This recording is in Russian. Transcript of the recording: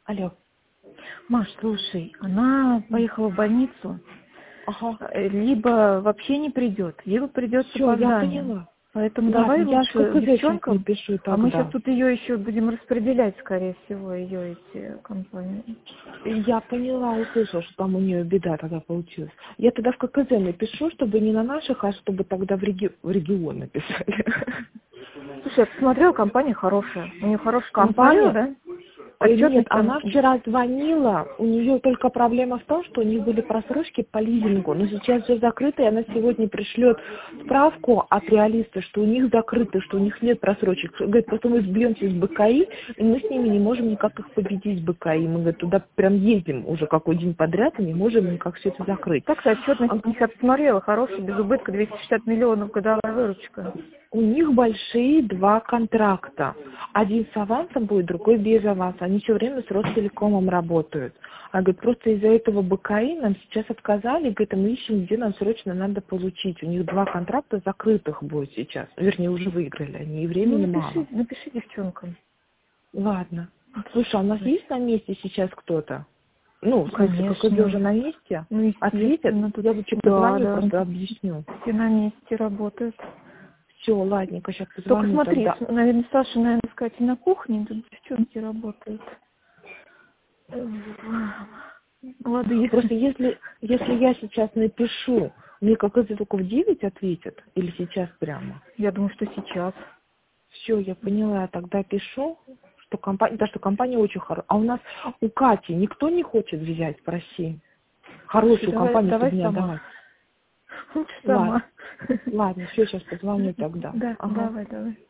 Алло. Маш, слушай, она поехала в больницу, Ага. либо вообще не придет, либо придет с Все, я опозданием. поняла. Поэтому Ладно, давай я лучше сколько сейчас не девчонкам, пишу а мы сейчас тогда? тут ее еще будем распределять, скорее всего, ее эти компании. Я поняла, услышала, что там у нее беда тогда получилась. Я тогда в ККЗ напишу, чтобы не на наших, а чтобы тогда в регион написали. Слушай, я посмотрела, компания хорошая. У нее хорошая Компания? посмотрела, да? Нет, Отчетность она там. вчера звонила, у нее только проблема в том, что у них были просрочки по лизингу, но сейчас все закрыто, и она сегодня пришлет справку от реалиста, что у них закрыто, что у них нет просрочек. Говорит, просто мы сбьемся с БКИ, и мы с ними не можем никак их победить с БКИ. Мы, говорит, туда прям ездим уже какой день подряд, и не можем никак все это закрыть. Так-то отчетность у них, я посмотрела, хорошая, без убытка, 260 миллионов годовая выручка. У них большие два контракта. Один с авансом будет, другой без аванса. Они все время с Ростелекомом работают. А говорит, просто из-за этого БКИ нам сейчас отказали, говорит, а мы ищем, где нам срочно надо получить. У них два контракта закрытых будет сейчас. Вернее, уже выиграли они, и Ну, времени мало. напиши девчонкам. Ладно. Слушай, а у нас есть на месте сейчас кто-то? Ну, в смысле, ККЗ Конечно. уже на месте? Ну, Ответят? естественно, тут, Я лучше да, позвоню, да, просто объясню. все на месте работают. Все, ладненько, сейчас Только позвоню смотри, тогда. наверное, Саша, наверное, сказать, на кухне, тут девчонки работают. Молодые. Просто если я сейчас напишу, мне ККЗ только в 9 ответят или сейчас прямо? Я думаю, что сейчас. Все, я поняла, я тогда пишу, что компания, да, что компания очень хорошая. А у нас у Кати никто не хочет взять, спроси. Хорошую компанию, Давай чтобы не сама. отдавать. Лучше Ладно, сама. ладно, все, сейчас позвоню тогда. Да, Ага. давай.